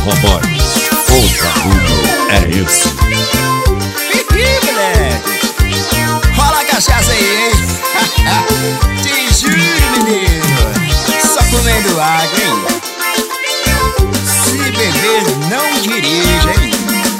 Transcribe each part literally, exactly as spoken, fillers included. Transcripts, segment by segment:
Rapaz, o barulho é esse. Ih, moleque, rola a cachaça aí, hein? Te juro, menino, só comendo água, hein? Se beber, não dirija, hein?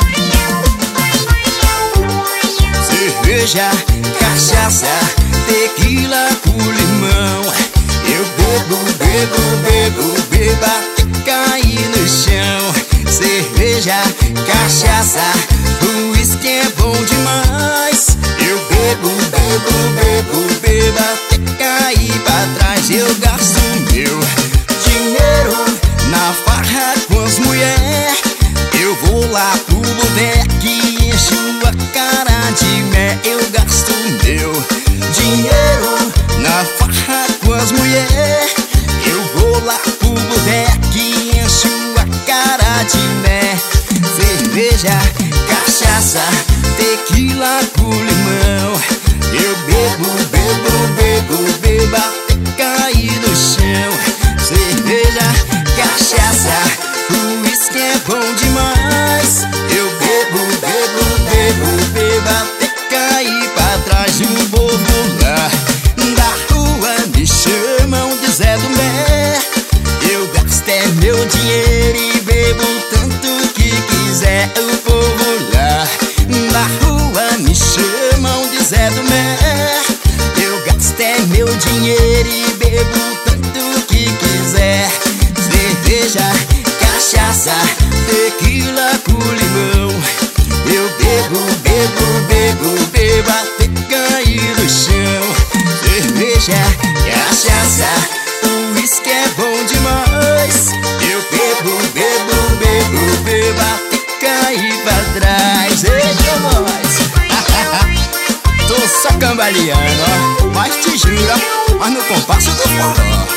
Cerveja, cachaça, tequila com limão. Eu bebo, bebo, bebo, bebo até cair no chão. Cerveja, cachaça, o uísque é bom demais. Eu bebo, bebo, bebo, bebo até cair pra trás. Eu gasto meu dinheiro na farra com as mulheres. Eu vou lá pro boteco e encho a cara de mé. Eu gasto meu dinheiro na farra com as mulheres. Eu vou lá pro boteco e encho a cara de mé. Cerveja, cachaça, tequila com limão. Eu bebo, bebo, bebo, bebo até cair no chão. Cerveja, cachaça, o uísque é bom demais. Eu bebo, bebo, bebo, bebo até cair pra trás. O povo lá da rua me chamam de Zé do Mé. Eu gasto é meu dinheiro e bebo tanto que quiser. O povo lá da rua me chamam de Zé do Mé. Eu gasto é meu dinheiro e bebo tanto que quiser. Cerveja, cachaça, tequila com limão. Eu bebo, bebo, bebo, bebo até cair no chão. Cerveja, cachaça, o uísque é bom demais. Eu bebo, bebo, bebo, bebo até cair pra trás. Eita, nós! Tô só cambaleando, ó, mas te juro, ó, mas no compasso do forró.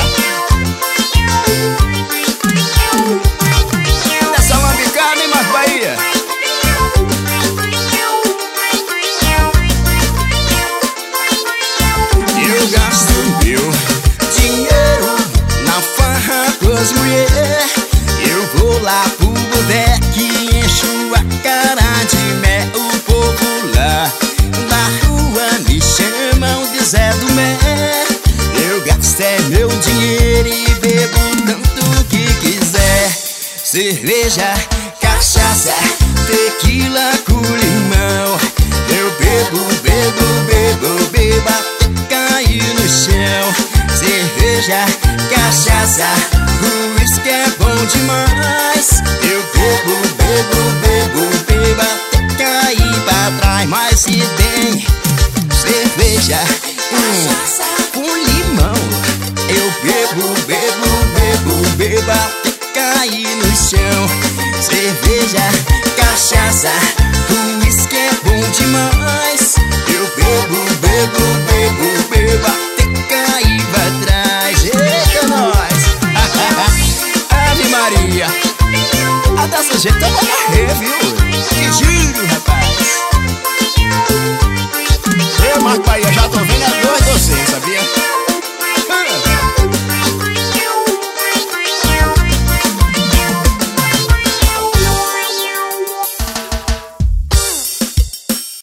Nessa lambicada, hein, mais Bahia? Eu gasto meu dinheiro na farra com as mulheres. Eu vou lá pro boteco e encho a cara de mé. O povo lá da rua me chamam de Zé do Mé. Eu gasto é meu dinheiro e bebo tanto que quiser. Cerveja, cachaça, tequila com limão. Eu bebo, bebo, bebo, bebo até cair no chão. Cerveja, cachaça, o uísque é bom demais. Eu bebo, bebo, bebo, bebo até cair pra trás. Mas se tem cerveja hum, com limão, eu bebo, bebo, bebo, bebo até cair no chão. Cerveja, cachaça, o uísque é bom demais. Eu bebo, bebo, bebo, bebo até cair pra trás. Eita, nós! Ave Maria, a dessa jeito eu vou morrer, viu? Que giro, rapaz! Eu, Marco Bahia, já tô